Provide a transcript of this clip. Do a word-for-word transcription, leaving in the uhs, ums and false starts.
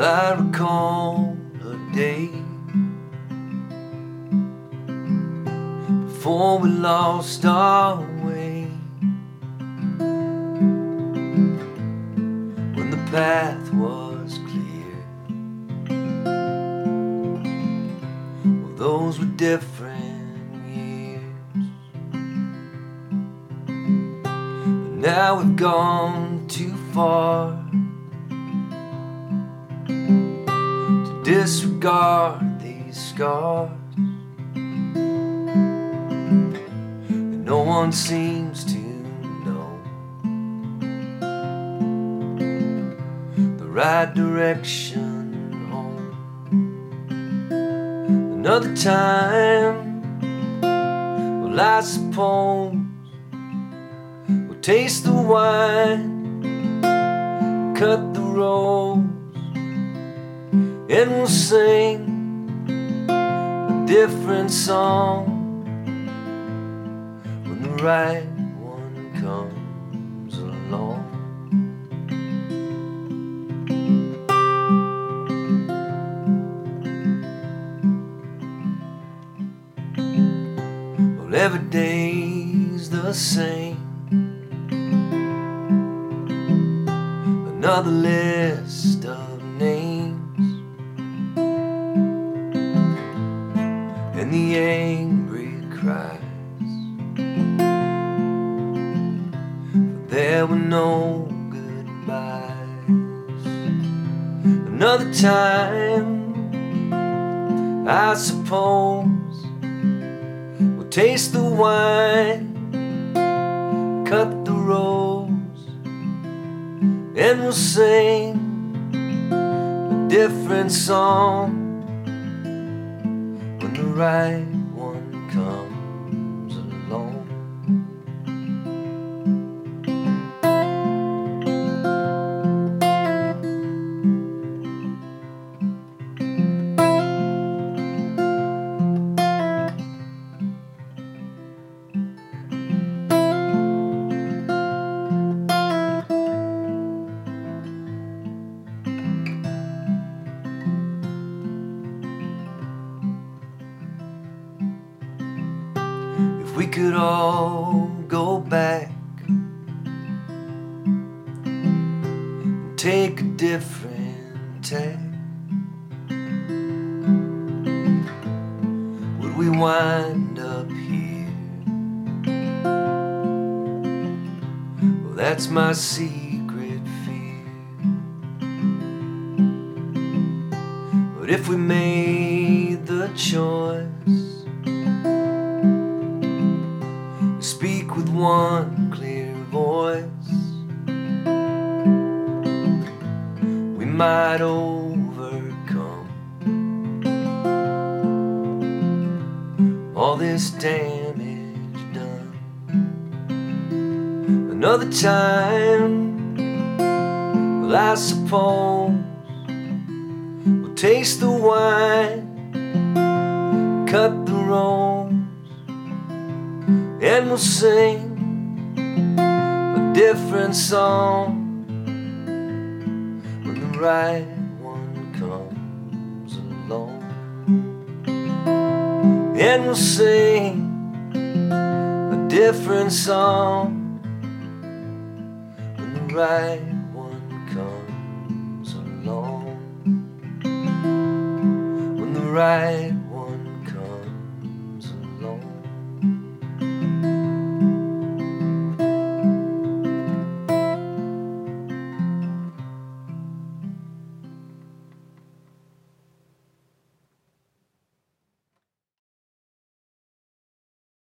I recall a day before we lost our way, when the path was clear. Well, those were different years, but now we've gone too far to disregard these scars. No one seems to know the right direction home. Another time, well, I suppose we'll taste the wine, cut the rose, and we'll sing a different song when the right one comes along. Well, every day's the same, another list of names, and the angry cries. There were no goodbyes. Another time, I suppose we'll taste the wine, cut the rose, and we'll sing a different song when the right one comes along. If we could all go back and take a different tack, would we wind up here? Well, that's my secret fear. But if we made the choice, speak with one clear voice, we might overcome all this damage done. Another time, well, I suppose we'll taste the wine, cut the rose, and we'll sing a different song when the right one comes along. And we'll sing a different song when the right one comes along. When the right